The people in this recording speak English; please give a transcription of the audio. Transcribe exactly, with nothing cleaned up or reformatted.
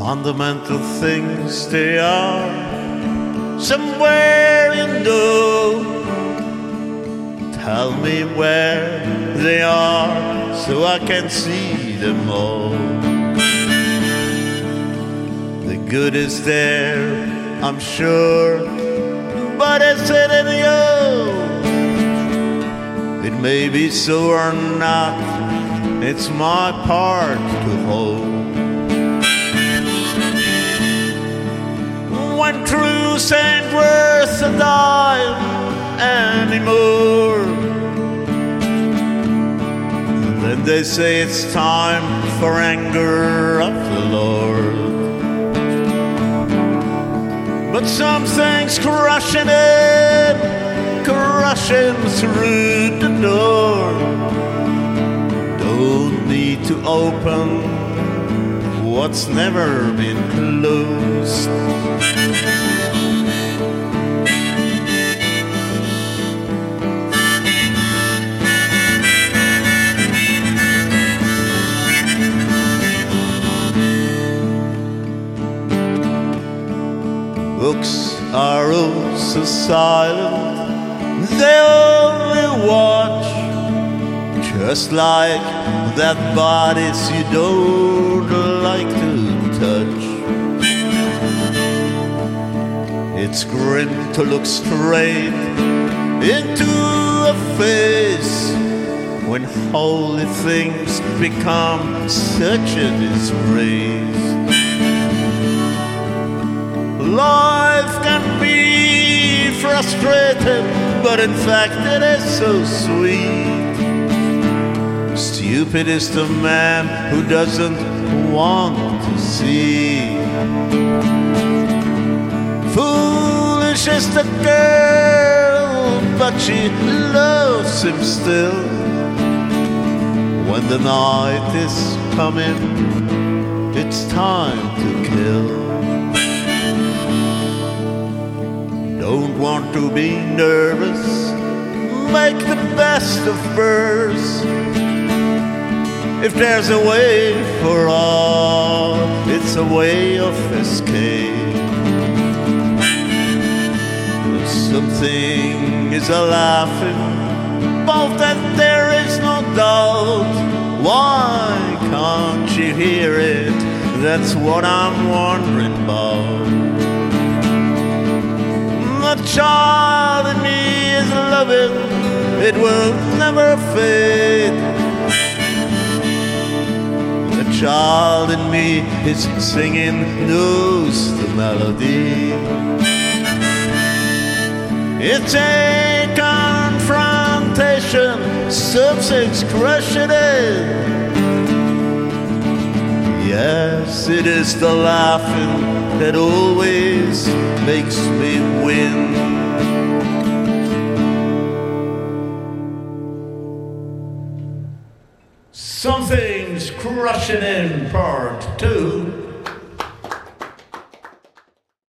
fundamental things they are. Somewhere you know, tell me where they are so I can see them all. The good is there, I'm sure, but is it in you? It may be so or not, it's my part to hold. When truth ain't worth a dime anymore, then they say it's time for anger of the Lord. But something's crushing in, crushing through the door. Don't need to open what's never been closed. Books are oh so silent, they only watch, just like that bodies you don't like to touch. It's grim to look straight into a face when holy things become such a disgrace. Life can be frustrating, but in fact it is so sweet. Stupid is the man who doesn't want to see. Foolish is the girl, but she loves him still. When the night is coming, it's time to kill. Don't want to be nervous, make the best of birds. If there's a way for all, it's a way of escape. Something is a laughing, both that there is no doubt. Why can't you hear it? That's what I'm wondering about. The child in me is loving, it will never fade. The child in me is singing, knows the melody. It's a confrontation, something's crushing it. Yes, it is the laughing that always makes me win. Something's crushing in part two.